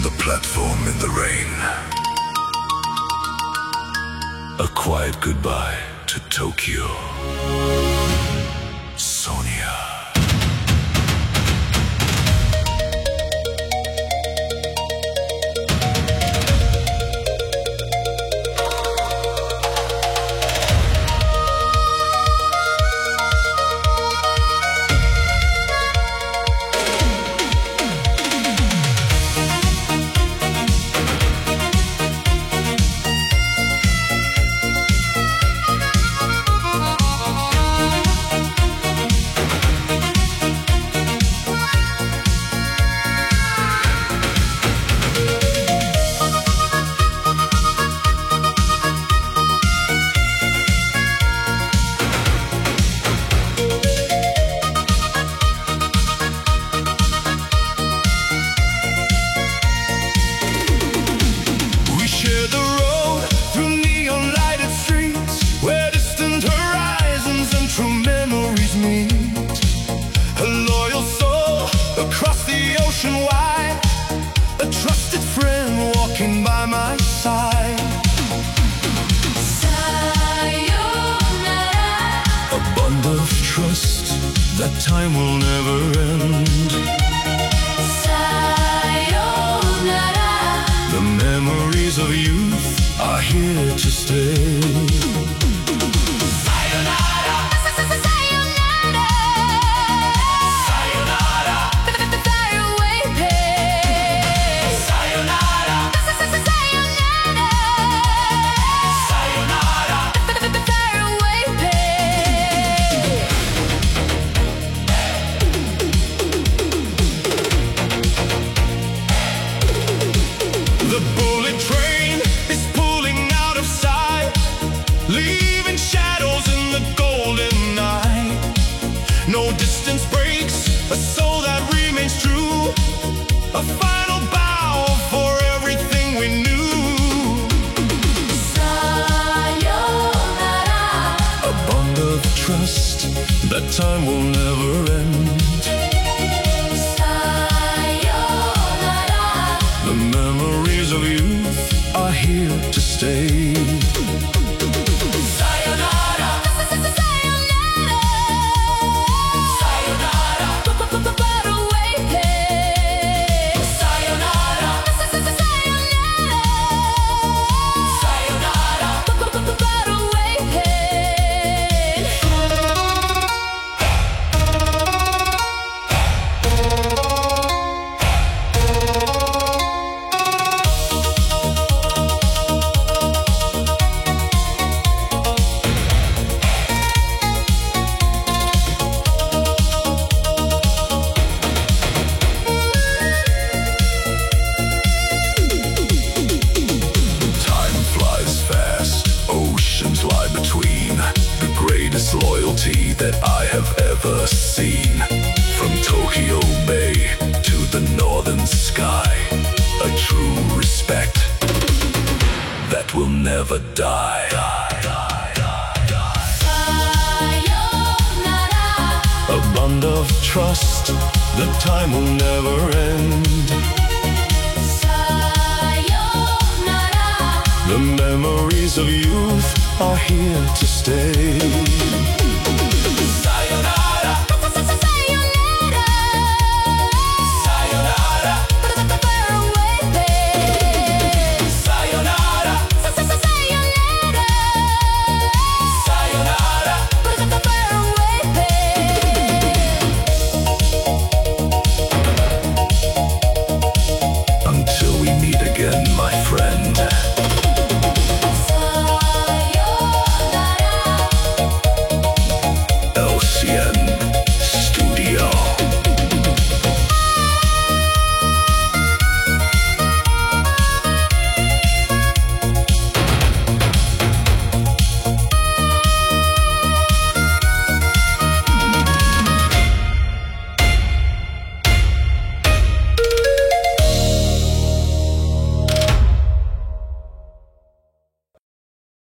the platform in the rain. A quiet goodbye to Tokyo. Sonia. A trusted friend walking by my side. Sayonara. A bond of trust that time will never end. Sayonara. The memories of youth are here to stay. The bullet train is pulling out of sight, leaving shadows in the golden night. No distance breaks a soul that remains true. A final bow for everything we knew. Sayonara. A bond of trust that time will never end. The memories of youth are here to stay. Sayonara. Sayonara. Sayonara. Far away pain. Sayonara. Sayonara. Sayonara. Far away pain. Lie between the greatest loyalty that I have ever seen. From Tokyo Bay to the northern sky, a true respect that will never die. Sayonara. A bond of trust that time will never end. Sayonara. The memories of youth are here to stay.